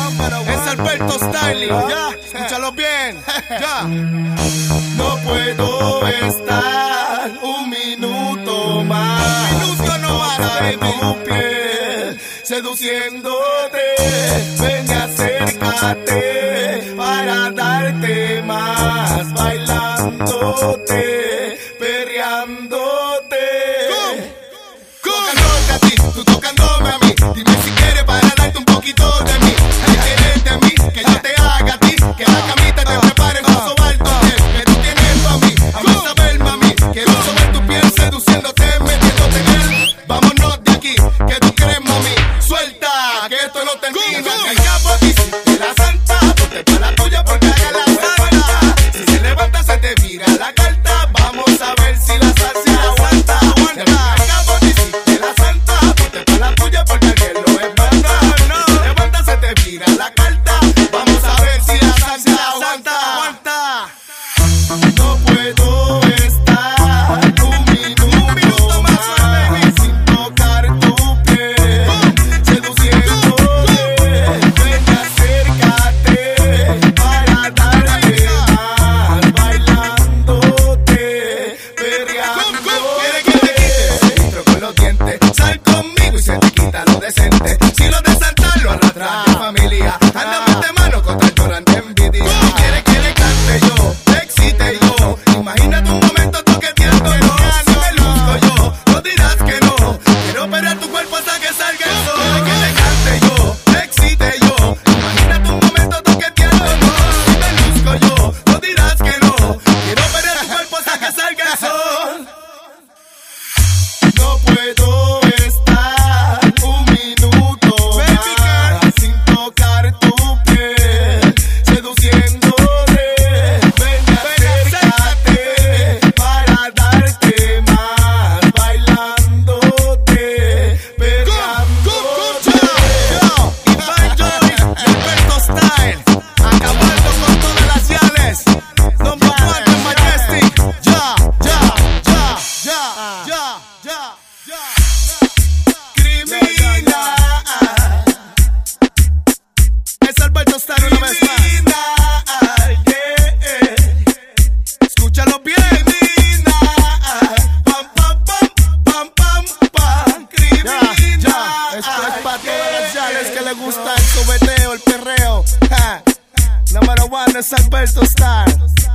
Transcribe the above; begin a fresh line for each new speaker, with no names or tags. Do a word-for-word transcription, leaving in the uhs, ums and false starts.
Es Alberto Styling, ya, escúchalo bien, ya. No puedo estar un minuto más, un minuto no más en tu piel, seduciéndote. Ven y acércate para darte más, bailándote, perreándote. Tocándote a ti, tú tocándome a mí. Dime si quieres para darte un poquito de mí. ¿Qué quieres de mí? Que yo te haga a ti. Que la camita te prepare con sobar tu piel. Que tú tienes pa' mí, vamos a saber, mami. Quiero sobar tu piel, seduciéndote, metiéndote en él. Vámonos de aquí, que tú quieres, mami. Suelta, que esto no termina. Que el capo dice que la santa, ponte pa' la tuya porque haga la santa. Si se levanta se te vira la carta. Vamos a ver si la salsa aguanta. Aguanta. El capo dice que la santa, ponte pa' la tuya porque aquel no es banda. Si se levanta se te vira la carta. Vamos a ver si la salsa aguanta. Aguanta. No puedo estar un minuto más sin tocar tu piel, seduciéndote. Ven y acércate para darte más, bailándote, perreándote. ¿Quieres que te quite? Entro con los dientes. Sal conmigo y se te quita lo decente. Si lo de saltar lo arrastras de familia. Andamos de mano contra el torrente envidia. ¿Quieres que le cante yo? Te excite yo. Imagínate un momento toqueteando yo. Si me luzco yo, no dirás que no. Quiero operar tu cuerpo hasta que salga el sol. ¿Quieres que le cante yo? Te excite yo. Imagínate un momento toqueteando yo. Si me luzco yo, no dirás que no. Quiero operar tu cuerpo hasta que salga el sol. No puedo estar un minuto más sin tocar tu piel, seduciéndote. Ven y acércate para darte más, bailándote, perreándote. Iván Joy, Alberto Style, acabando con todas las yales. Number one de Majestic. Ya, ya, ya, ya, ya, ya, ya. Criminal. Es Alberto Style una vez más. Criminal, yeah. Escúchalo bien. Criminal. Pam, pam, pam, pam, pam, pam. Criminal. Ya, ya. Esto es para todas las yales que le gusta el sobeteo, el perreo. Ja. Número one es Alberto Style.